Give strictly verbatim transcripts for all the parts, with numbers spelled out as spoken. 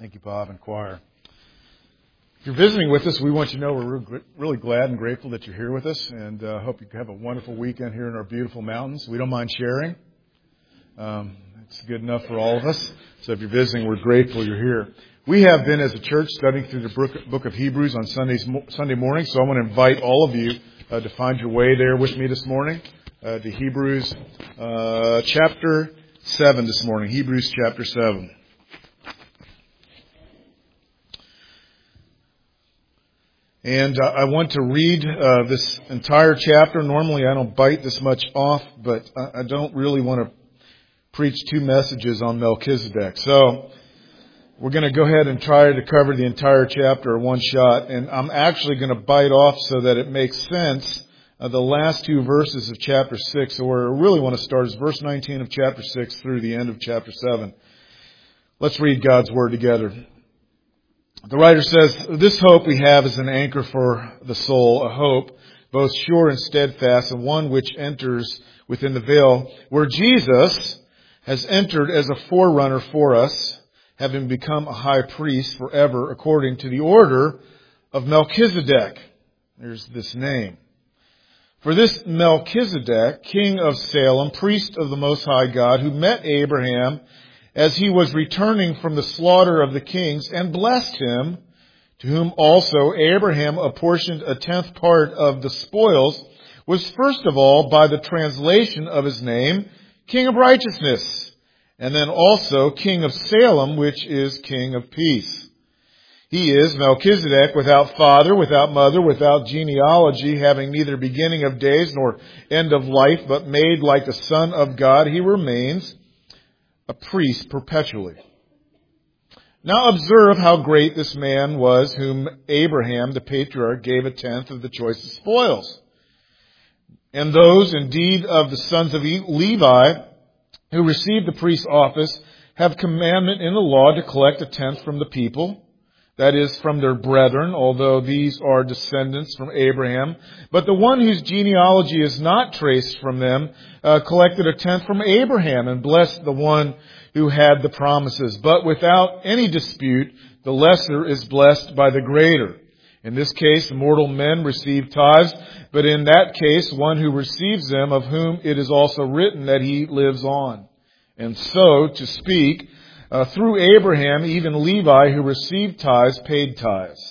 Thank you, Bob and choir. If you're visiting with us, we want you to know we're really glad and grateful that you're here with us, and uh, hope you have a wonderful weekend here in our beautiful mountains. We don't mind sharing. Um, it's good enough for all of us. So if you're visiting, we're grateful you're here. We have been, as a church, studying through the book, book of Hebrews on Sundays, Sunday morning, so I want to invite all of you uh, to find your way there with me this morning uh, to Hebrews uh, chapter seven this morning. Hebrews chapter seven. And uh, I want to read uh, this entire chapter. Normally I don't bite this much off, but I, I don't really want to preach two messages on Melchizedek. So we're going to go ahead and try to cover the entire chapter in one shot. And I'm actually going to bite off so that it makes sense uh, the last two verses of chapter six. So where I really want to start is verse nineteen of chapter six through the end of chapter seven. Let's read God's Word together. The writer says, "This hope we have is an anchor for the soul, a hope both sure and steadfast, and one which enters within the veil, where Jesus has entered as a forerunner for us, having become a high priest forever according to the order of Melchizedek." There's this name. "For this Melchizedek, king of Salem, priest of the Most High God, who met Abraham as he was returning from the slaughter of the kings, and blessed him, to whom also Abraham apportioned a tenth part of the spoils, was first of all, by the translation of his name, King of Righteousness, and then also King of Salem, which is King of Peace. He is Melchizedek, without father, without mother, without genealogy, having neither beginning of days nor end of life, but made like the Son of God. He remains a priest perpetually. Now observe how great this man was, whom Abraham, the patriarch, gave a tenth of the choicest spoils. And those, indeed, of the sons of Levi, who received the priest's office, have commandment in the law to collect a tenth from the people, that is, from their brethren, although these are descendants from Abraham. But the one whose genealogy is not traced from them uh, collected a tenth from Abraham, and blessed the one who had the promises. But without any dispute, the lesser is blessed by the greater. In this case, mortal men receive tithes, but in that case, one who receives them, of whom it is also written that he lives on. And so, to speak, Uh, through Abraham, even Levi, who received tithes, paid tithes.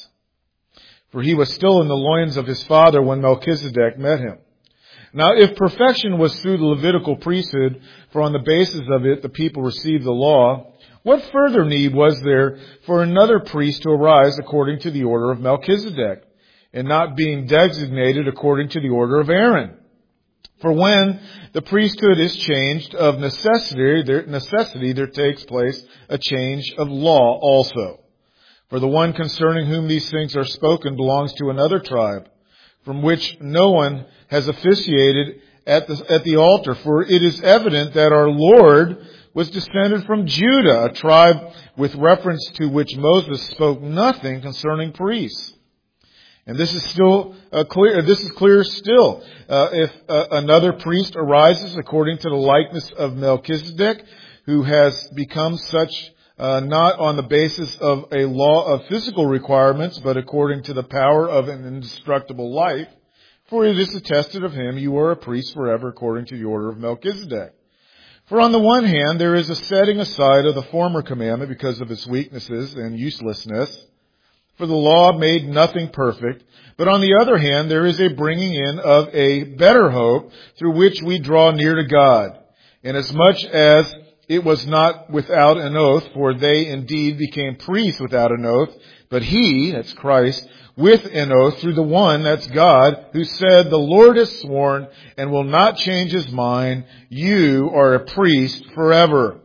For he was still in the loins of his father when Melchizedek met him. Now, if perfection was through the Levitical priesthood, for on the basis of it the people received the law, what further need was there for another priest to arise according to the order of Melchizedek, and not being designated according to the order of Aaron? For when the priesthood is changed, of necessity there, necessity there takes place a change of law also. For the one concerning whom these things are spoken belongs to another tribe, from which no one has officiated at the, at the altar. For it is evident that our Lord was descended from Judah, a tribe with reference to which Moses spoke nothing concerning priests. And this is still uh, clear. This is clear still. Uh, if uh, another priest arises according to the likeness of Melchizedek, who has become such uh, not on the basis of a law of physical requirements, but according to the power of an indestructible life, for it is attested of him, you are a priest forever according to the order of Melchizedek. For on the one hand, there is a setting aside of the former commandment because of its weaknesses and uselessness. For the law made nothing perfect, but on the other hand, there is a bringing in of a better hope through which we draw near to God, inasmuch as it was not without an oath, for they indeed became priests without an oath, but he, that's Christ, with an oath through the one, that's God, who said, "The Lord has sworn and will not change his mind, you are a priest forever."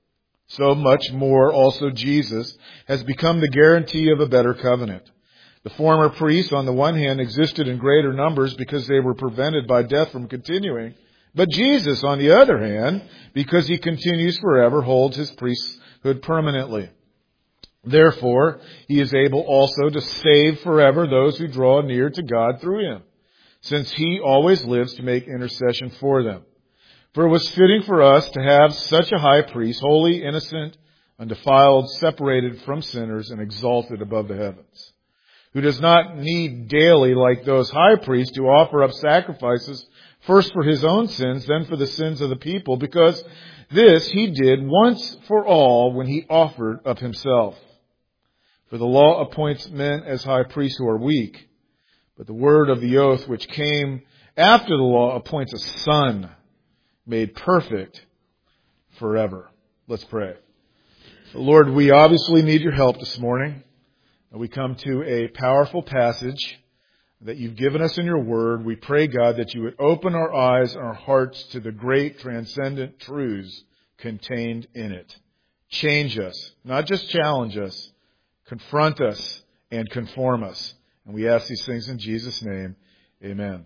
So much more also Jesus has become the guarantee of a better covenant. The former priests, on the one hand, existed in greater numbers because they were prevented by death from continuing. But Jesus, on the other hand, because he continues forever, holds his priesthood permanently. Therefore, he is able also to save forever those who draw near to God through him, since he always lives to make intercession for them. For it was fitting for us to have such a high priest, holy, innocent, undefiled, separated from sinners, and exalted above the heavens, who does not need daily, like those high priests, to offer up sacrifices, first for his own sins, then for the sins of the people, because this he did once for all when he offered up himself. For the law appoints men as high priests who are weak, but the word of the oath which came after the law appoints a son made perfect forever. Let's pray. Lord, we obviously need your help this morning. We come to a powerful passage that you've given us in your word. We pray, God, that you would open our eyes and our hearts to the great transcendent truths contained in it. Change us, not just challenge us, confront us and conform us. And we ask these things in Jesus' name. Amen.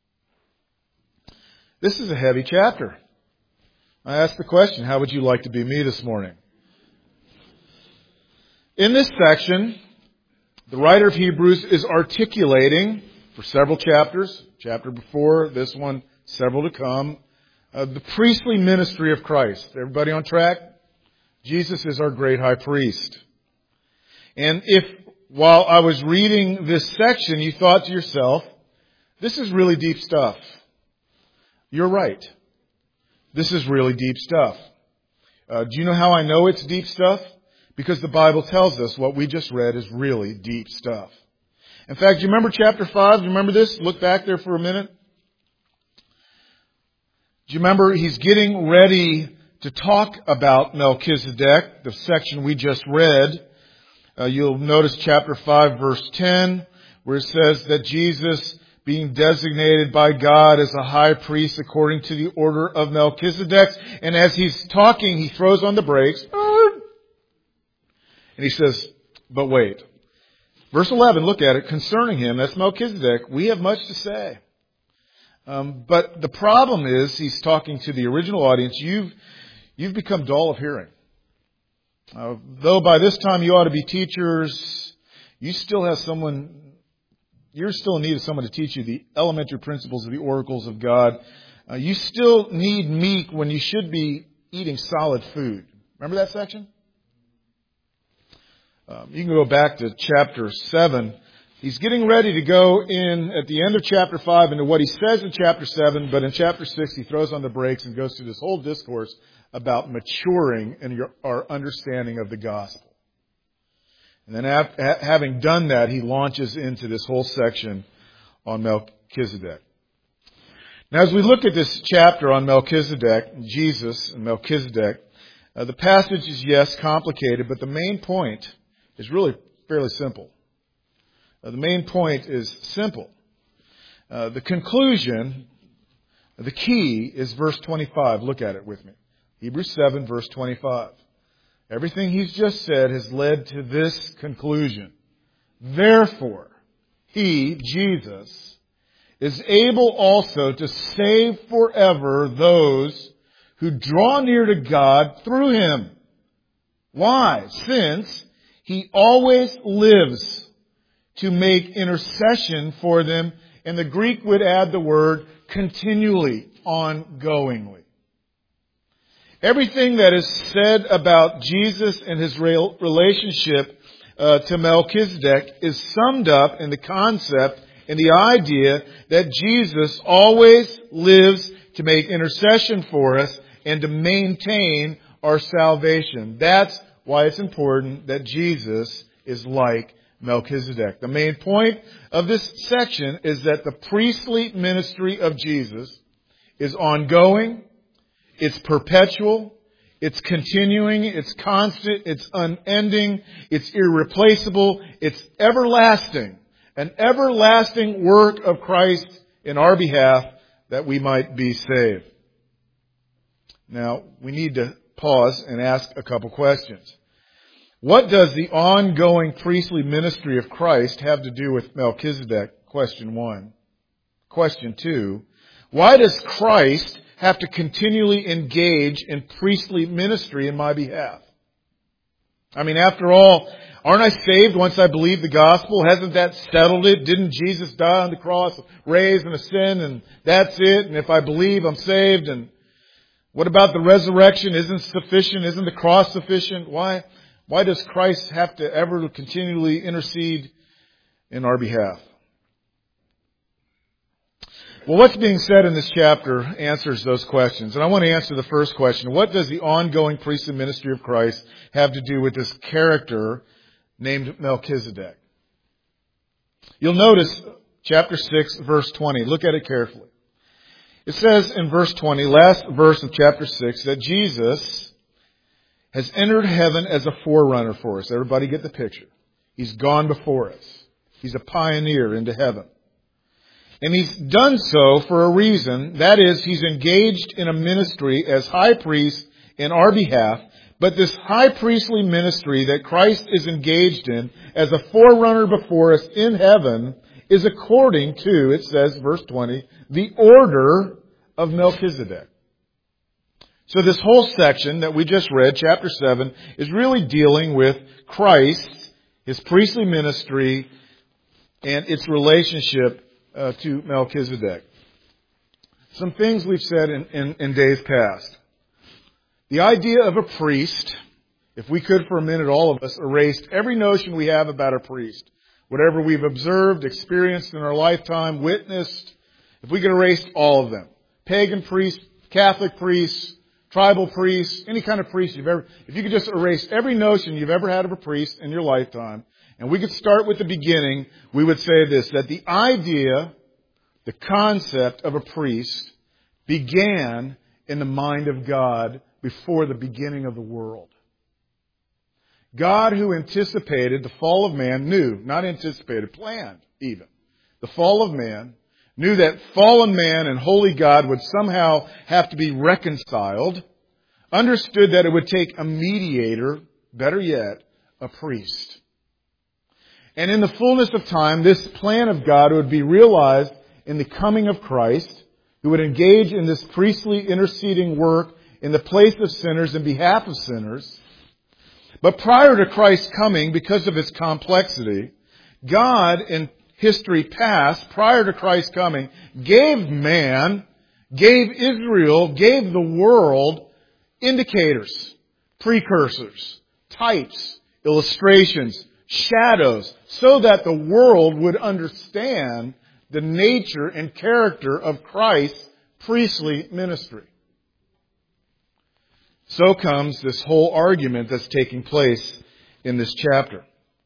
This is a heavy chapter. I ask the question, how would you like to be me this morning? In this section, the writer of Hebrews is articulating for several chapters, chapter before, this one, several to come, uh, the priestly ministry of Christ. Everybody on track? Jesus is our great high priest. And if, while I was reading this section, you thought to yourself, this is really deep stuff, you're right. This is really deep stuff. Uh, do you know how I know it's deep stuff? Because the Bible tells us what we just read is really deep stuff. In fact, do you remember chapter five? Do you remember this? Look back there for a minute. Do you remember he's getting ready to talk about Melchizedek, the section we just read. Uh, you'll notice chapter five, verse ten, where it says that Jesus, being designated by God as a high priest according to the order of Melchizedek. And as he's talking, he throws on the brakes. And he says, but wait. Verse eleven, look at it. Concerning him, that's Melchizedek, we have much to say. Um, but the problem is, he's talking to the original audience. You've, you've become dull of hearing. Uh, though by this time you ought to be teachers, you still have someone... You're still in need of someone to teach you the elementary principles of the oracles of God. Uh, you still need meat when you should be eating solid food. Remember that section? Um, you can go back to chapter seven. He's getting ready to go in at the end of chapter five into what he says in chapter seven, but in chapter six he throws on the brakes and goes through this whole discourse about maturing in your, our understanding of the gospel. And then after, having done that, he launches into this whole section on Melchizedek. Now, as we look at this chapter on Melchizedek, Jesus and Melchizedek, uh, the passage is, yes, complicated, but the main point is really fairly simple. Uh, the main point is simple. Uh, the conclusion, the key, is verse twenty-five. Look at it with me. Hebrews seven, verse twenty-five. Everything he's just said has led to this conclusion. Therefore, he, Jesus, is able also to save forever those who draw near to God through him. Why? Since he always lives to make intercession for them. And the Greek would add the word continually, ongoingly. Everything that is said about Jesus and his relationship uh, to Melchizedek is summed up in the concept and the idea that Jesus always lives to make intercession for us and to maintain our salvation. That's why it's important that Jesus is like Melchizedek. The main point of this section is that the priestly ministry of Jesus is ongoing. It's perpetual, it's continuing, it's constant, it's unending, it's irreplaceable, it's everlasting. An everlasting work of Christ in our behalf that we might be saved. Now, we need to pause and ask a couple questions. What does the ongoing priestly ministry of Christ have to do with Melchizedek? Question one. Question two. Why does Christ have to continually engage in priestly ministry in my behalf? I mean, after all, aren't I saved once I believe the gospel? Hasn't that settled it? Didn't Jesus die on the cross, raised and ascend, and that's it? And if I believe, I'm saved? And What about the resurrection? Isn't sufficient? Isn't the cross sufficient? Why, why does Christ have to ever continually intercede in our behalf? Well, what's being said in this chapter answers those questions. And I want to answer the first question. What does the ongoing priestly ministry of Christ have to do with this character named Melchizedek? You'll notice chapter six, verse twenty. Look at it carefully. It says in verse twenty, last verse of chapter six, that Jesus has entered heaven as a forerunner for us. Everybody get the picture. He's gone before us. He's a pioneer into heaven. And He's done so for a reason. That is, He's engaged in a ministry as high priest in our behalf. But this high priestly ministry that Christ is engaged in as a forerunner before us in heaven is according to, it says, verse twenty, the order of Melchizedek. So this whole section that we just read, chapter seven, is really dealing with Christ, His priestly ministry, and its relationship uh, to Melchizedek. Some things we've said in, in, in days past. The idea of a priest, if we could for a minute, all of us, erased every notion we have about a priest. Whatever we've observed, experienced in our lifetime, witnessed, if we could erase all of them. Pagan priests, Catholic priests, tribal priests, any kind of priest you've ever, if you could just erase every notion you've ever had of a priest in your lifetime, and we could start with the beginning, we would say this, that the idea, the concept of a priest began in the mind of God before the beginning of the world. God, who anticipated the fall of man, knew, not anticipated, planned even, the fall of man, knew that fallen man and holy God would somehow have to be reconciled, understood that it would take a mediator, better yet, a priest. And in the fullness of time, this plan of God would be realized in the coming of Christ, who would engage in this priestly interceding work in the place of sinners in behalf of sinners. But prior to Christ's coming, because of its complexity, God in history past, prior to Christ's coming, gave man, gave Israel, gave the world indicators, precursors, types, illustrations, shadows, so that the world would understand the nature and character of Christ's priestly ministry. So comes this whole argument that's taking place in this chapter.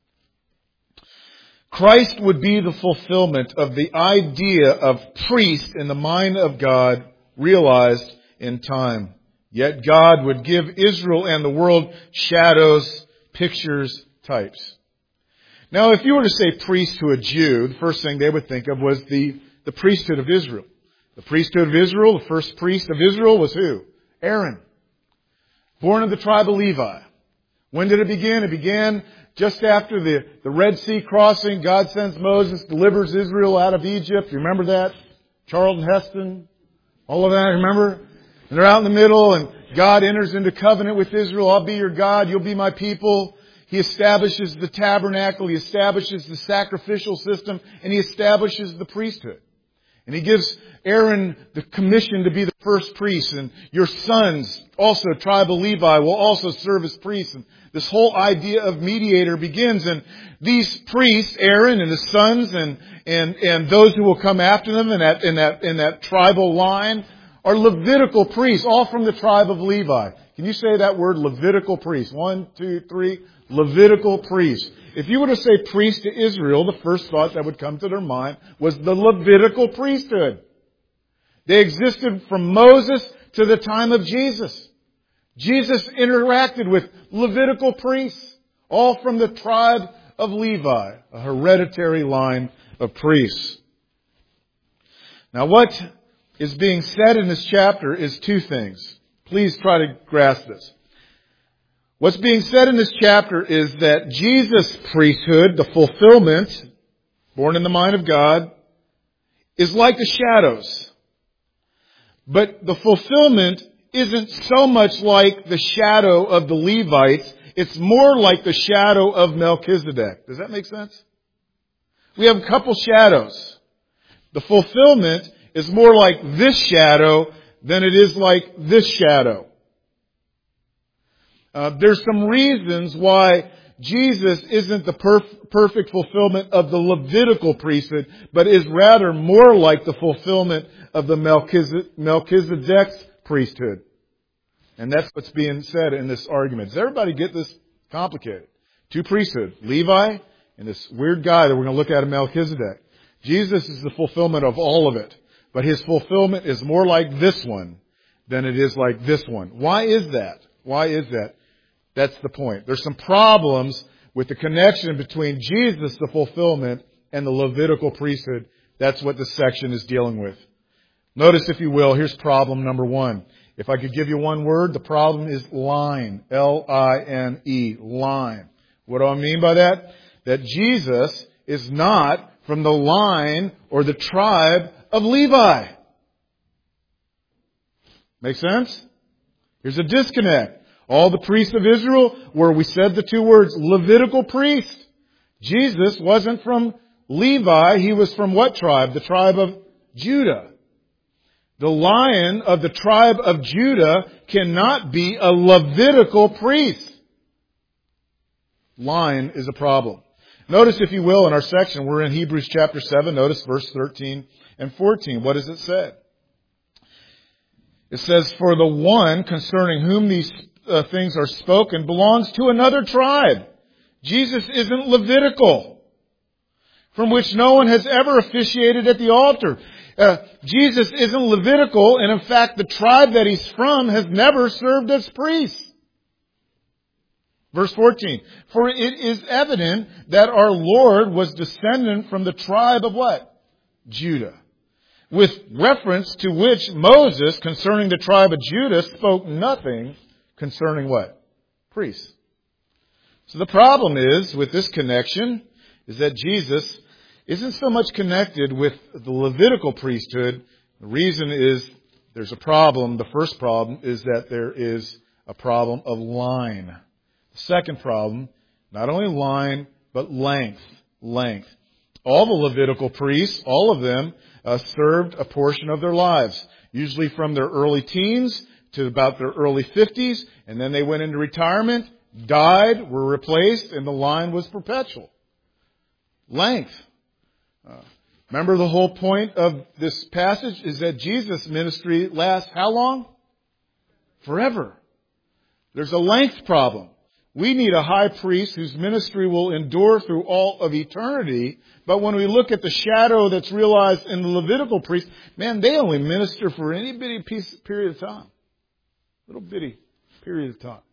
Christ would be the fulfillment of the idea of priest in the mind of God realized in time. Yet God would give Israel and the world shadows, pictures, types. Now, if you were to say priest to a Jew, the first thing they would think of was the, the priesthood of Israel. The priesthood of Israel, the first priest of Israel was who? Aaron. Born of the tribe of Levi. When did it begin? It began just after the, the Red Sea crossing. God sends Moses, delivers Israel out of Egypt. You remember that? Charlton Heston, all of that, remember? And they're out in the middle, and God enters into covenant with Israel. I'll be your God, you'll be my people. He establishes the tabernacle, He establishes the sacrificial system, and He establishes the priesthood. And He gives Aaron the commission to be the first priest, and your sons, also tribe of Levi, will also serve as priests. And this whole idea of mediator begins, and these priests, Aaron and his sons, and and and those who will come after them in that in that in that tribal line, are Levitical priests, all from the tribe of Levi. Can you say that word, Levitical priest? One, two, three. Levitical priest. If you were to say priest to Israel, the first thought that would come to their mind was the Levitical priesthood. They existed from Moses to the time of Jesus. Jesus interacted with Levitical priests, all from the tribe of Levi, a hereditary line of priests. Now, what is being said in this chapter is two things. Please try to grasp this. What's being said in this chapter is that Jesus' priesthood, the fulfillment, born in the mind of God, is like the shadows. But the fulfillment isn't so much like the shadow of the Levites. It's more like the shadow of Melchizedek. Does that make sense? We have a couple shadows. The fulfillment is more like this shadow than it is like this shadow. Uh, there's some reasons why Jesus isn't the perf- perfect fulfillment of the Levitical priesthood, but is rather more like the fulfillment of the Melchizedek, Melchizedek's priesthood. And that's what's being said in this argument. Does everybody get this complicated? Two priesthoods, Levi and this weird guy that we're going to look at in Melchizedek. Jesus is the fulfillment of all of it, but his fulfillment is more like this one than it is like this one. Why is that? Why is that? That's the point. There's some problems with the connection between Jesus, the fulfillment, and the Levitical priesthood. That's what this section is dealing with. Notice, if you will, here's problem number one. If I could give you one word, the problem is line. L I N E. Line. What do I mean by that? That Jesus is not from the line or the tribe of Levi. Make sense? Here's a disconnect. All the priests of Israel, where we said the two words, Levitical priest. Jesus wasn't from Levi. He was from what tribe? The tribe of Judah. The lion of the tribe of Judah cannot be a Levitical priest. Line is a problem. Notice, if you will, in our section, we're in Hebrews chapter seven. Notice verse thirteen and fourteen. What does it say? It says, for the one concerning whom these uh, things are spoken belongs to another tribe. Jesus isn't Levitical, from which no one has ever officiated at the altar. Uh, Jesus isn't Levitical, and in fact, the tribe that he's from has never served as priest. Verse fourteen, for it is evident that our Lord was descendant from the tribe of what? Judah. With reference to which Moses, concerning the tribe of Judah, spoke nothing concerning what? Priests. So the problem is, with this connection, is that Jesus isn't so much connected with the Levitical priesthood. The reason is there's a problem. The first problem is that there is a problem of line. The second problem, not only line, but length. Length. All the Levitical priests, all of them, uh, served a portion of their lives, usually from their early teens to about their early fifties, and then they went into retirement, died, were replaced, and the line was perpetual. Length. Uh, remember, the whole point of this passage is that Jesus' ministry lasts how long? Forever. There's a length problem. We need a high priest whose ministry will endure through all of eternity. But when we look at the shadow that's realized in the Levitical priest, man, they only minister for any bitty piece, period of time. Little bitty period of time.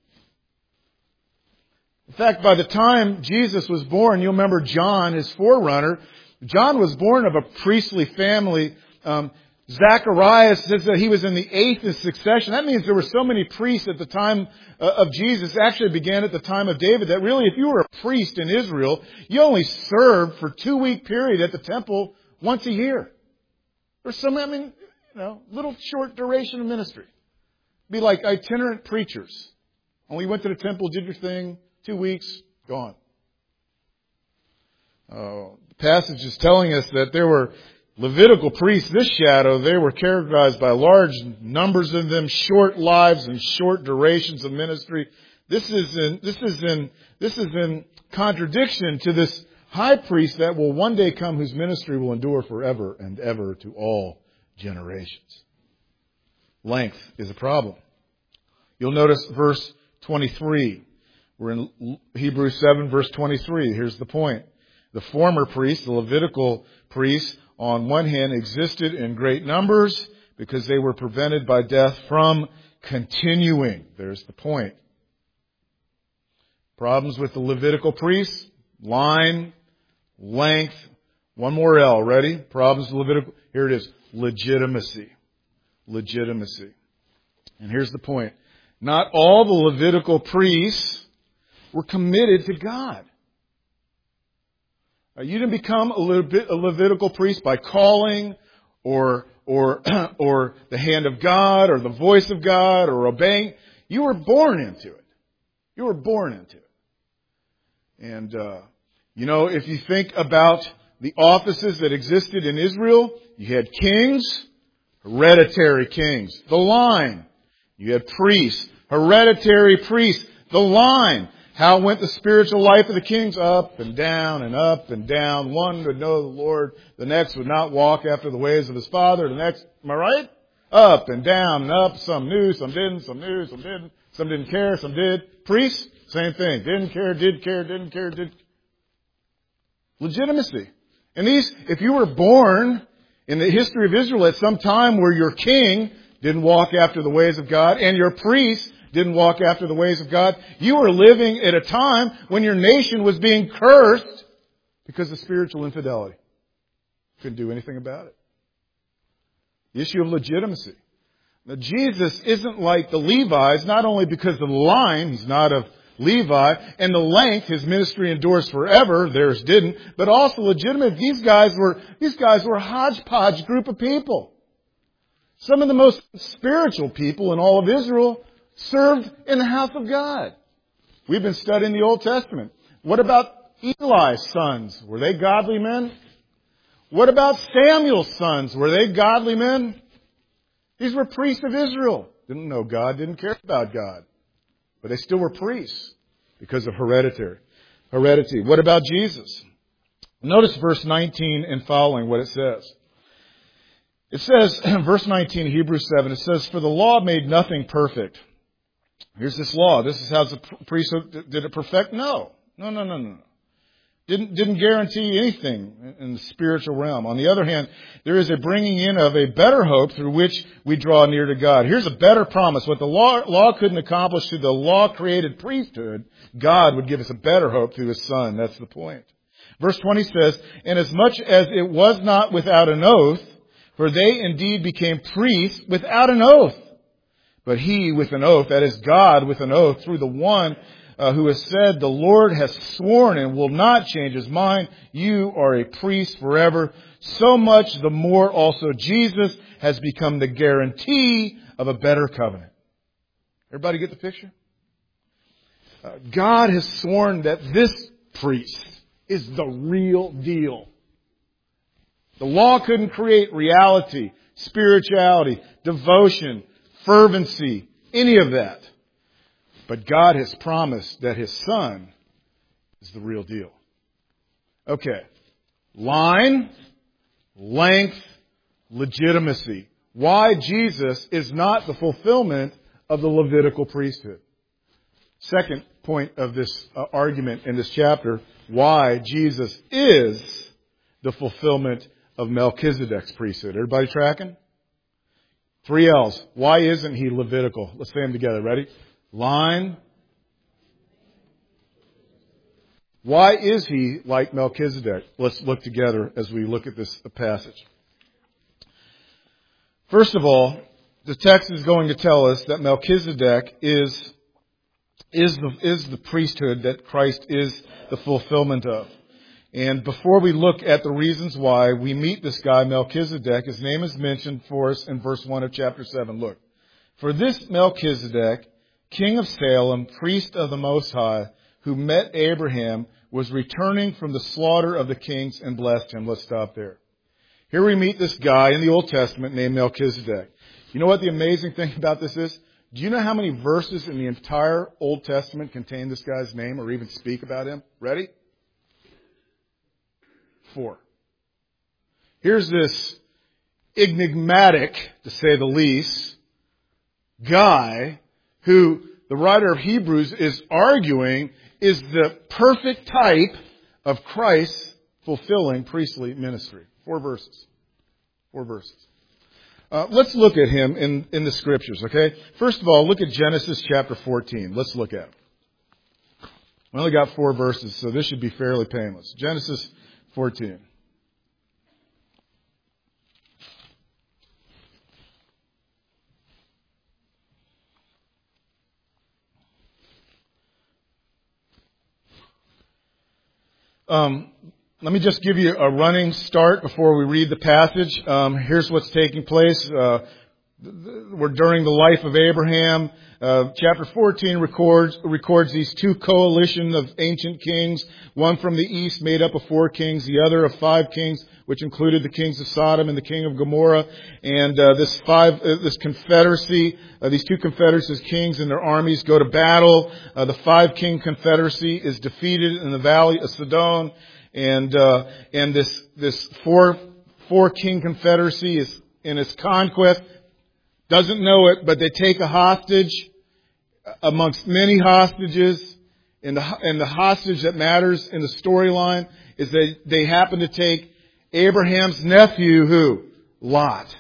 In fact, by the time Jesus was born, you'll remember John, his forerunner. John was born of a priestly family. Um, Zacharias says that he was in the eighth in succession. That means there were so many priests at the time uh, of Jesus. Actually, it began at the time of David. That really, if you were a priest in Israel, you only served for a two-week period at the temple once a year. There's some, I mean, you know, little short duration of ministry. Be like itinerant preachers. Only went to the temple, did your thing, two weeks, gone. Uh, the passage is telling us that there were Levitical priests, this shadow, they were characterized by large numbers of them, short lives and short durations of ministry. This is in, this is in, this is in contradiction to this high priest that will one day come, whose ministry will endure forever and ever to all generations. Length is a problem. You'll notice verse twenty-three. We're in Hebrews seven, verse twenty-three. Here's the point. The former priests, the Levitical priests, on one hand, existed in great numbers because they were prevented by death from continuing. There's the point. Problems with the Levitical priests, line, length, one more L. Ready? Problems with Levitical. Here it is. Legitimacy. Legitimacy. And here's the point. Not all the Levitical priests were committed to God. You didn't become a Levitical priest by calling or or or the hand of God or the voice of God or obeying. You were born into it. You were born into it. And, uh, you know, if you think about the offices that existed in Israel, you had kings, hereditary kings. The line. You had priests, hereditary priests. The line. How went the spiritual life of the kings? Up and down and up and down. One would know the Lord. The next would not walk after the ways of his father. The next, am I right? Up and down and up. Some knew, some didn't, some knew, some didn't. Some didn't care, some did. Priests, same thing. Didn't care, did care, didn't care, did. Legitimacy. And these, if you were born in the history of Israel at some time where your king didn't walk after the ways of God and your priest didn't walk after the ways of God, you were living at a time when your nation was being cursed because of spiritual infidelity. Couldn't do anything about it. The issue of legitimacy. Now, Jesus isn't like the Levites, not only because of the line, he's not of Levi, and the length, his ministry endures forever, theirs didn't, but also legitimate. These guys were, these guys were a hodgepodge group of people. Some of the most spiritual people in all of Israel served in the house of God. We've been studying the Old Testament. What about Eli's sons? Were they godly men? What about Samuel's sons? Were they godly men? These were priests of Israel. Didn't know God, didn't care about God. But they still were priests because of hereditary. Heredity. What about Jesus? Notice verse nineteen and following what it says. It says, verse nineteen, Hebrews seven, it says, "For the law made nothing perfect." Here's this law. This is how the priesthood did it perfect? No. No, no, no, no. Didn't, didn't guarantee anything in the spiritual realm. On the other hand, there is a bringing in of a better hope through which we draw near to God. Here's a better promise. What the law, law couldn't accomplish through the law-created priesthood, God would give us a better hope through His Son. That's the point. Verse twenty says, "And as much as it was not without an oath, for they indeed became priests without an oath. But He with an oath, that is God with an oath, through the one uh, who has said, the Lord has sworn and will not change His mind, you are a priest forever. So much the more also Jesus has become the guarantee of a better covenant." Everybody get the picture? Uh, God has sworn that this priest is the real deal. The law couldn't create reality, spirituality, devotion, fervency, any of that. But God has promised that His Son is the real deal. Okay. Line, length, legitimacy. Why Jesus is not the fulfillment of the Levitical priesthood. Second point of this uh, argument in this chapter, why Jesus is the fulfillment of Melchizedek's priesthood. Everybody tracking? Three L's. Why isn't He Levitical? Let's say them together. Ready? Line. Why is He like Melchizedek? Let's look together as we look at this passage. First of all, the text is going to tell us that Melchizedek is, is, the, is the priesthood that Christ is the fulfillment of. And before we look at the reasons why, we meet this guy, Melchizedek. His name is mentioned for us in verse one of chapter seven. Look. "For this Melchizedek, king of Salem, priest of the Most High, who met Abraham, was returning from the slaughter of the kings and blessed him." Let's stop there. Here we meet this guy in the Old Testament named Melchizedek. You know what the amazing thing about this is? Do you know how many verses in the entire Old Testament contain this guy's name or even speak about him? Ready? Four. Here's this enigmatic, to say the least, guy who the writer of Hebrews is arguing is the perfect type of Christ's fulfilling priestly ministry. Four verses. Four verses. Uh, let's look at him in, in the Scriptures, okay? First of all, look at Genesis chapter fourteen. Let's look at it. We only got four verses, so this should be fairly painless. Genesis fourteen. Um, let me just give you a running start before we read the passage. Um, here's what's taking place. Uh, were during the life of Abraham. Uh, chapter fourteen records records these two coalition of ancient kings, one from the east made up of four kings, the other of five kings, which included the kings of Sodom and the king of Gomorrah. And uh, this five, uh, this confederacy, uh, these two confederacies, kings and their armies, go to battle. Uh, the five king confederacy is defeated in the valley of Sidon, and uh, and this this four four king confederacy is in its conquest. Doesn't know it, but they take a hostage amongst many hostages. And the, and the hostage that matters in the storyline is that they happen to take Abraham's nephew, who? Lot.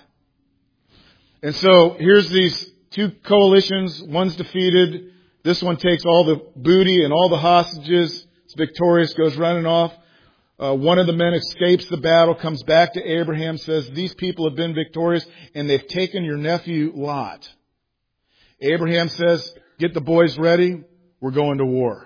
And so here's these two coalitions. One's defeated. This one takes all the booty and all the hostages. It's victorious, goes running off. Uh, one of the men escapes the battle, comes back to Abraham, says, these people have been victorious and they've taken your nephew Lot. Abraham says, get the boys ready. We're going to war.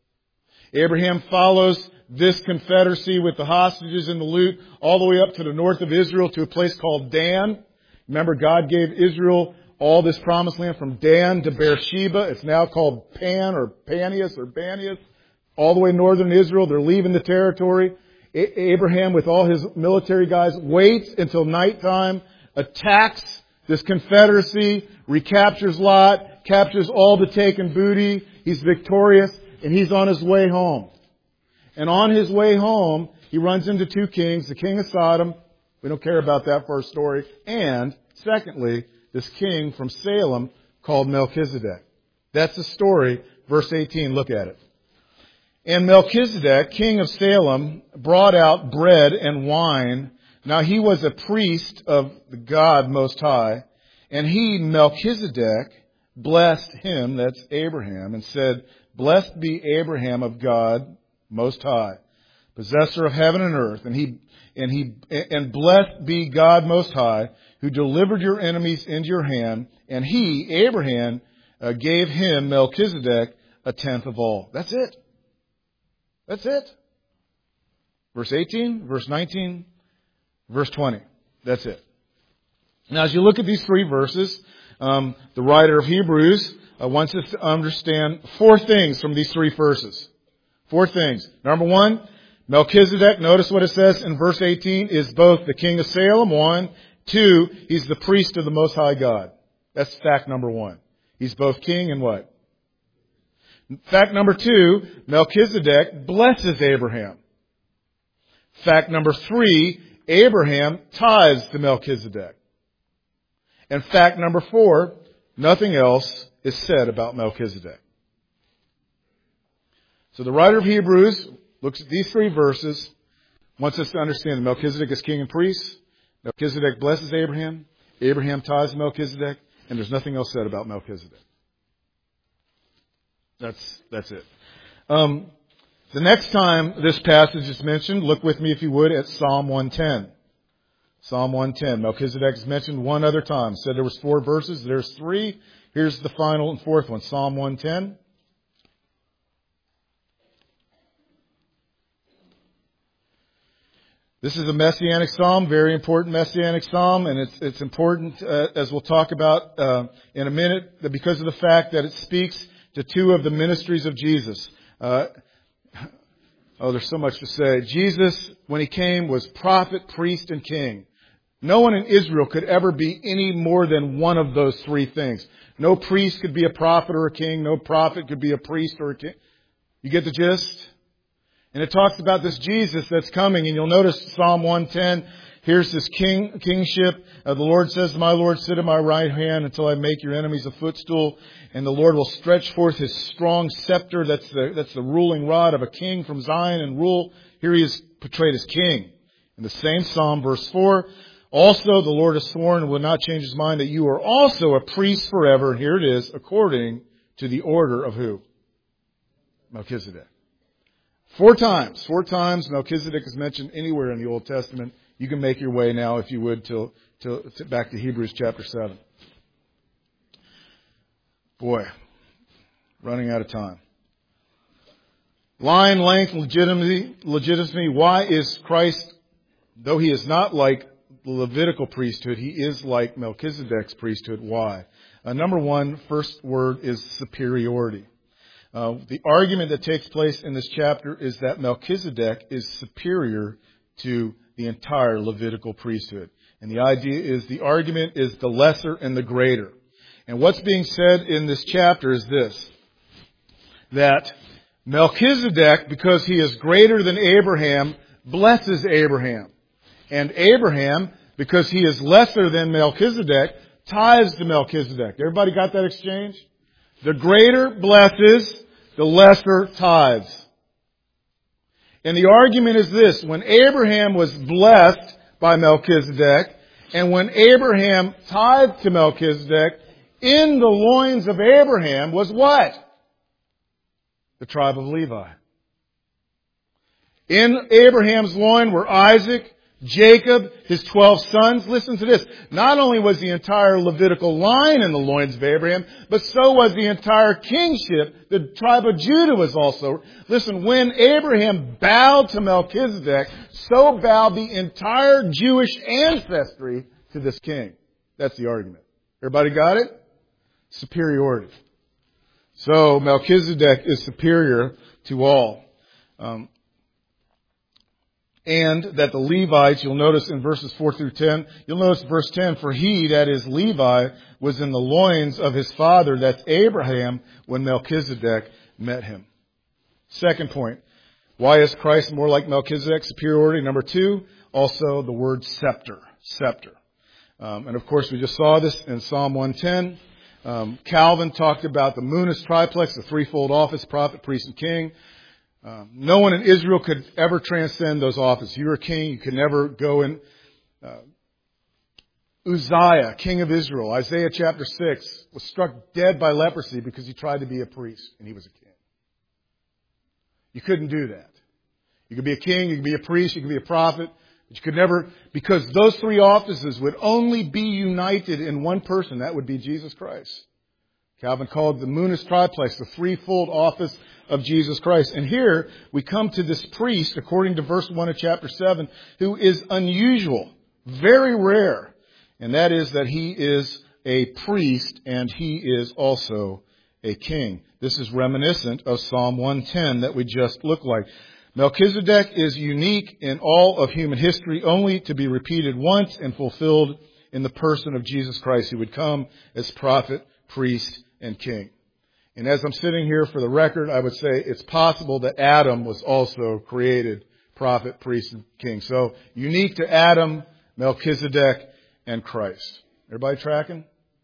Abraham follows this confederacy with the hostages and the loot all the way up to the north of Israel to a place called Dan. Remember, God gave Israel all this promised land from Dan to Beersheba. It's now called Pan or Panias or Banias. All the way northern Israel. They're leaving the territory. A- Abraham, with all his military guys, waits until nighttime, attacks this confederacy, recaptures Lot, captures all the taken booty. He's victorious, and he's on his way home. And on his way home, he runs into two kings, the king of Sodom. We don't care about that first story. And, secondly, this king from Salem called Melchizedek. That's the story. Verse eighteen, look at it. And Melchizedek, king of Salem, brought out bread and wine. Now he was a priest of the God Most High. And he, Melchizedek, blessed him, that's Abraham, and said, blessed be Abraham of God Most High, possessor of heaven and earth. And he, and he, and blessed be God Most High, who delivered your enemies into your hand. And he, Abraham, uh, gave him, Melchizedek, a tenth of all. That's it. That's it. Verse eighteen, verse nineteen, verse twenty. That's it. Now, as you look at these three verses, um, the writer of Hebrews uh, wants us to understand four things from these three verses. Four things. Number one, Melchizedek, notice what it says in verse eighteen, is both the king of Salem, one. Two, he's the priest of the Most High God. That's fact number one. He's both king and what? Fact number two, Melchizedek blesses Abraham. Fact number three, Abraham tithes to Melchizedek. And fact number four, nothing else is said about Melchizedek. So the writer of Hebrews looks at these three verses, wants us to understand that Melchizedek is king and priest. Melchizedek blesses Abraham. Abraham tithes to Melchizedek. And there's nothing else said about Melchizedek. That's that's it. Um, the next time this passage is mentioned, look with me if you would at Psalm one ten. Psalm one ten. Melchizedek is mentioned one other time. Said there was four verses. There's three. Here's the final and fourth one. Psalm one ten. This is a messianic psalm, very important messianic psalm, and it's it's important, uh, as we'll talk about uh, in a minute, that because of the fact that it speaks to two of the ministries of Jesus. Uh, oh, there's so much to say. Jesus, when he came, was prophet, priest, and king. No one in Israel could ever be any more than one of those three things. No priest could be a prophet or a king. No prophet could be a priest or a king. You get the gist? And it talks about this Jesus that's coming. And you'll notice Psalm one ten. Here's this king, kingship. Uh, the Lord says to my Lord, sit at my right hand until I make your enemies a footstool. And the Lord will stretch forth his strong scepter. That's the, that's the ruling rod of a king from Zion and rule. Here he is portrayed as king. In the same Psalm, verse four. Also, the Lord has sworn and will not change his mind that you are also a priest forever. And here it is, according to the order of who? Melchizedek. Four times. Four times Melchizedek is mentioned anywhere in the Old Testament. You can make your way now, if you would, till, till, to back to Hebrews chapter seven. Boy, running out of time. Line, length, legitimacy, legitimacy. Why is Christ, though he is not like the Levitical priesthood, he is like Melchizedek's priesthood. Why? Uh, number one, first word is superiority. Uh, the argument that takes place in this chapter is that Melchizedek is superior to the entire Levitical priesthood. And the idea is the argument is the lesser and the greater. And what's being said in this chapter is this, that Melchizedek, because he is greater than Abraham, blesses Abraham. And Abraham, because he is lesser than Melchizedek, tithes to Melchizedek. Everybody got that exchange? The greater blesses, the lesser tithes. And the argument is this, when Abraham was blessed by Melchizedek, and when Abraham tithed to Melchizedek, in the loins of Abraham was what? The tribe of Levi. In Abraham's loin were Isaac, Jacob, his twelve sons. Listen to this. Not only was the entire Levitical line in the loins of Abraham, but so was the entire kingship. The tribe of Judah was also. Listen, when Abraham bowed to Melchizedek, so bowed the entire Jewish ancestry to this king. That's the argument. Everybody got it? Superiority. So Melchizedek is superior to all. Um, and that the Levites, you'll notice in verses four through ten, you'll notice verse ten, for he, that is Levi, was in the loins of his father, that's Abraham, when Melchizedek met him. Second point, why is Christ more like Melchizedek? Superiority. Number two, also the word scepter. Scepter. Um, and of course we just saw this in Psalm one ten. Um, Calvin talked about the munus triplex, the threefold office, prophet, priest, and king. Um, no one in Israel could ever transcend those offices. You were a king, you could never go in. Uh, Uzziah, king of Israel, Isaiah chapter six, was struck dead by leprosy because he tried to be a priest, and he was a king. You couldn't do that. You could be a king, you could be a priest, you could be a prophet, but you could never, because those three offices would only be united in one person. That would be Jesus Christ. Calvin called the munus triplex, the threefold office of Jesus Christ. And here we come to this priest, according to verse one of chapter seven, who is unusual, very rare. And that is that he is a priest and he is also a king. This is reminiscent of Psalm one ten that we just looked like. Melchizedek is unique in all of human history, only to be repeated once and fulfilled in the person of Jesus Christ, who would come as prophet, priest, and king. And as I'm sitting here for the record, I would say it's possible that Adam was also created prophet, priest, and king. So unique to Adam, Melchizedek, and Christ. Everybody tracking?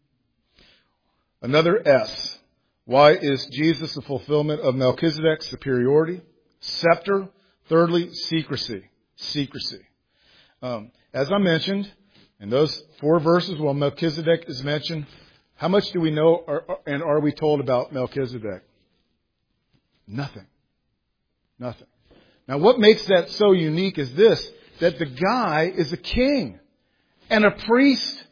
Another S. Why is Jesus the fulfillment of Melchizedek's superiority? Scepter. Thirdly, secrecy. Secrecy. Um, as I mentioned, in those four verses while Melchizedek is mentioned, how much do we know or, and are we told about Melchizedek? Nothing. Nothing. Now what makes that so unique is this, that the guy is a king and a priest.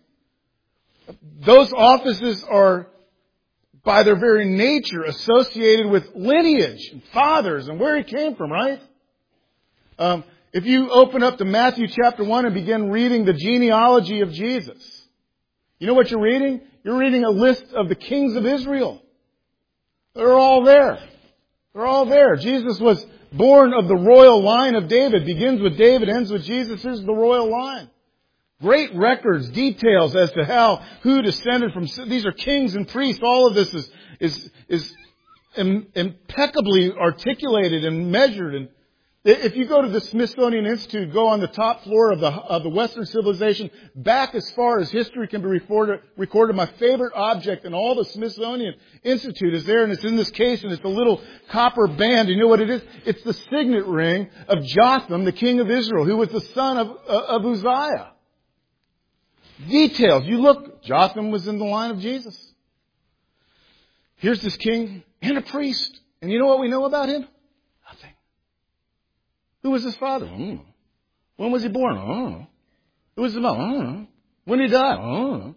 Those offices are, by their very nature, associated with lineage and fathers and where he came from, right? Um, if you open up to Matthew chapter one and begin reading the genealogy of Jesus, you know what you're reading? You're reading a list of the kings of Israel. They're all there. They're all there. Jesus was born of the royal line of David. Begins with David, ends with Jesus. Here's the royal line. Great records, details as to how, who descended from, these are kings and priests. All of this is, is, is impeccably articulated and measured. And if you go to the Smithsonian Institute, go on the top floor of the, of the Western civilization, back as far as history can be recorded, recorded, my favorite object in all the Smithsonian Institute is there, and it's in this case, and it's a little copper band. You know what it is? It's the signet ring of Jotham, the king of Israel, who was the son of, of Uzziah. Details. You look, Jotham was in the line of Jesus. Here's this king and a priest. And you know what we know about him? Nothing. Who was his father? Oh. When was he born? Oh. Who was his mother? Oh. When did he die? Oh.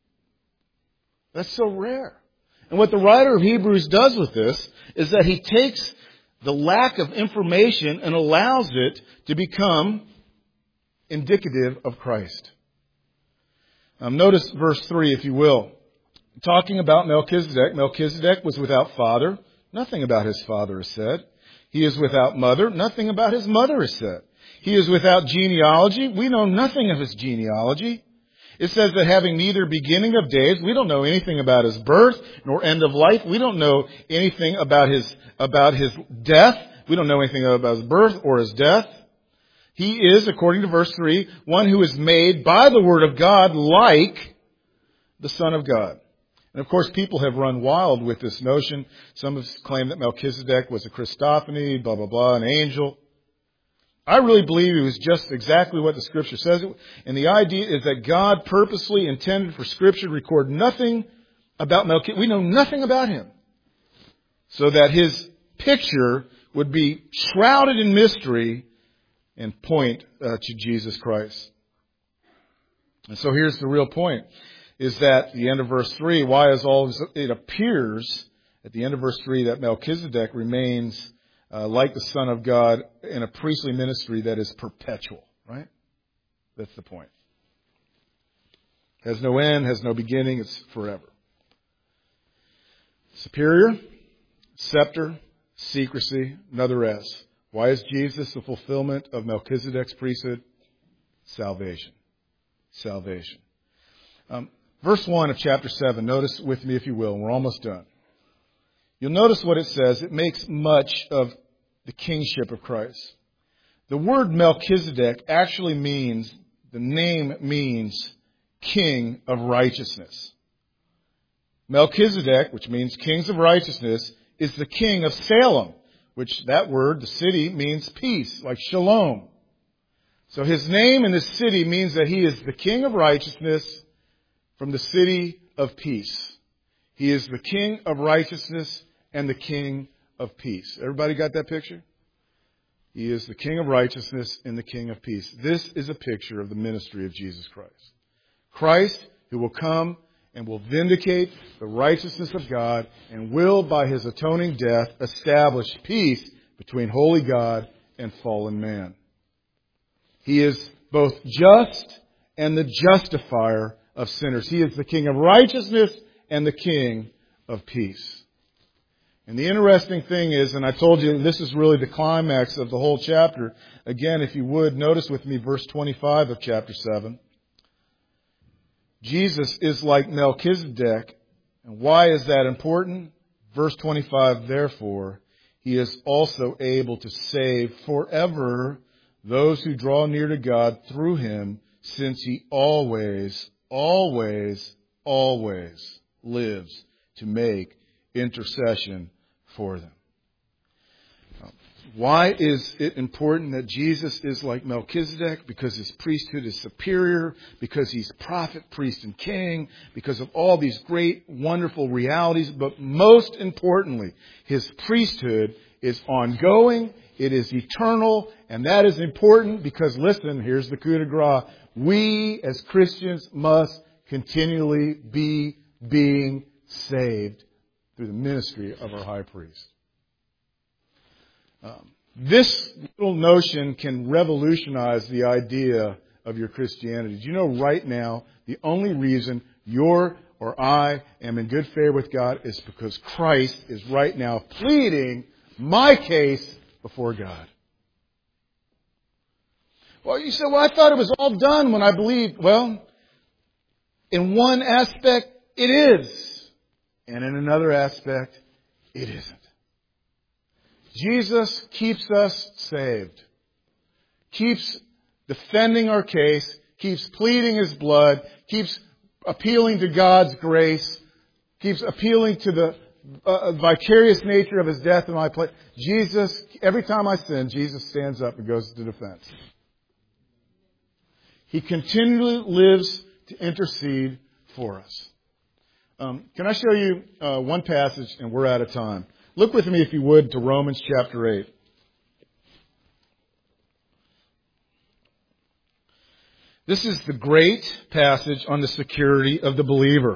That's so rare. And what the writer of Hebrews does with this is that he takes the lack of information and allows it to become indicative of Christ. Um, notice verse three, if you will. Talking about Melchizedek, Melchizedek was without father. Nothing about his father is said. He is without mother. Nothing about his mother is said. He is without genealogy. We know nothing of his genealogy. It says that having neither beginning of days, we don't know anything about his birth, nor end of life. We don't know anything about his, about his death. We don't know anything about his birth or his death. He is, according to verse three, one who is made by the word of God like the Son of God. And of course, people have run wild with this notion. Some have claimed that Melchizedek was a Christophany, blah, blah, blah, an angel. I really believe it was just exactly what the Scripture says. And the idea is that God purposely intended for Scripture to record nothing about Melchizedek. We know nothing about him. So that his picture would be shrouded in mystery and point uh, to Jesus Christ. And so here's the real point, is that the end of verse three, why is all, it appears at the end of verse three that Melchizedek remains uh, like the Son of God in a priestly ministry that is perpetual, right? That's the point. Has no end, has no beginning, it's forever. Superior, scepter, secrecy, another S. Why is Jesus the fulfillment of Melchizedek's priesthood? Salvation. Salvation. Um, verse one of chapter seven, notice with me if you will, and we're almost done. You'll notice what it says. It makes much of the kingship of Christ. The word Melchizedek actually means, the name means king of righteousness. Melchizedek, which means kings of righteousness, is the king of Salem, which that word, the city, means peace, like shalom. So his name in this city means that he is the king of righteousness from the city of peace. He is the king of righteousness and the king of peace. Everybody got that picture? He is the king of righteousness and the king of peace. This is a picture of the ministry of Jesus Christ. Christ, who will come and will vindicate the righteousness of God and will, by his atoning death, establish peace between holy God and fallen man. He is both just and the justifier of sinners. He is the king of righteousness and the king of peace. And the interesting thing is, and I told you this is really the climax of the whole chapter. Again, if you would, notice with me verse twenty-five of chapter seven. Jesus is like Melchizedek. And why is that important? Verse twenty-five, therefore, he is also able to save forever those who draw near to God through him, since he always, always, always lives to make intercession for them. Why is it important that Jesus is like Melchizedek? Because his priesthood is superior, because he's prophet, priest, and king, because of all these great, wonderful realities. But most importantly, his priesthood is ongoing, it is eternal, and that is important because, listen, here's the coup de grace. We as Christians must continually be being saved through the ministry of our high priest. Um, this little notion can revolutionize the idea of your Christianity. Do you know right now the only reason you're or I am in good favor with God is because Christ is right now pleading my case before God. Well, you say, well, I thought it was all done when I believed. Well, in one aspect, it is. And in another aspect, it isn't. Jesus keeps us saved, keeps defending our case, keeps pleading his blood, keeps appealing to God's grace, keeps appealing to the uh, vicarious nature of his death in my place. Jesus, every time I sin, Jesus stands up and goes to defense. He continually lives to intercede for us. Um, can I show you uh, one passage, and we're out of time. Look with me, if you would, to Romans chapter eight. This is the great passage on the security of the believer.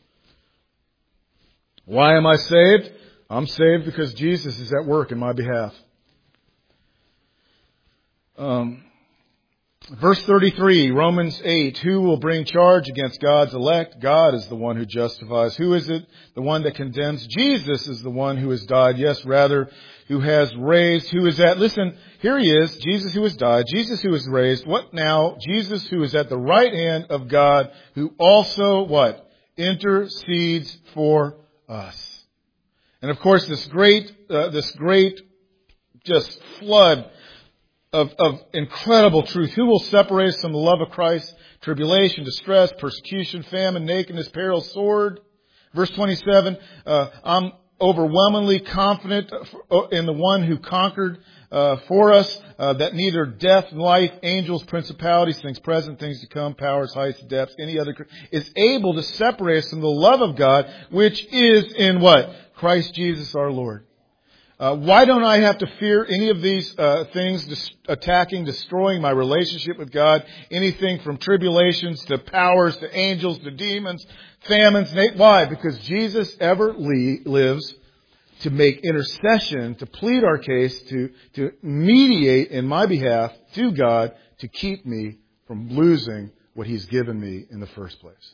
Why am I saved? I'm saved because Jesus is at work in my behalf. Um, Verse thirty-three, Romans eight, who will bring charge against God's elect? God is the one who justifies. Who is it? The one that condemns? Jesus is the one who has died. Yes, rather, who has raised. Who is that? Listen, here he is, Jesus who has died, Jesus who has raised. What now? Jesus who is at the right hand of God, who also, what? Intercedes for us. And of course, this great, uh, this great, just flood Of, of incredible truth. Who will separate us from the love of Christ? Tribulation, distress, persecution, famine, nakedness, peril, sword. Verse twenty-seven, uh, I'm overwhelmingly confident in the one who conquered uh, for us, uh, that neither death, life, angels, principalities, things present, things to come, powers, heights, depths, any other, is able to separate us from the love of God, which is in what? Christ Jesus our Lord. Uh, why don't I have to fear any of these uh, things dis- attacking, destroying my relationship with God? Anything from tribulations to powers to angels to demons, famines. Why? Because Jesus ever le- lives to make intercession, to plead our case, to, to mediate in my behalf to God to keep me from losing what He's given me in the first place.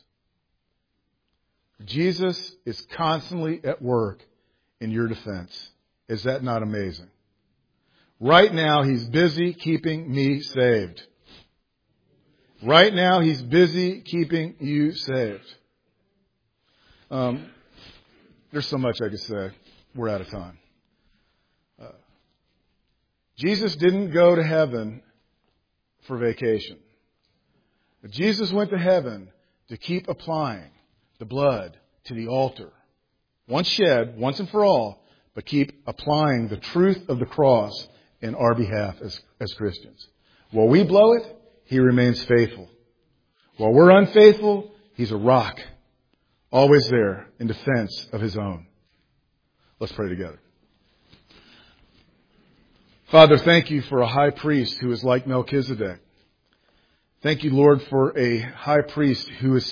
Jesus is constantly at work in your defense. Is that not amazing? Right now, He's busy keeping me saved. Right now, He's busy keeping you saved. Um, there's so much I could say. We're out of time. Uh, Jesus didn't go to heaven for vacation. But Jesus went to heaven to keep applying the blood to the altar. Once shed, once and for all, but keep applying the truth of the cross in our behalf as, as Christians. While we blow it, He remains faithful. While we're unfaithful, He's a rock, always there in defense of His own. Let's pray together. Father, thank You for a high priest who is like Melchizedek. Thank You, Lord, for a high priest who is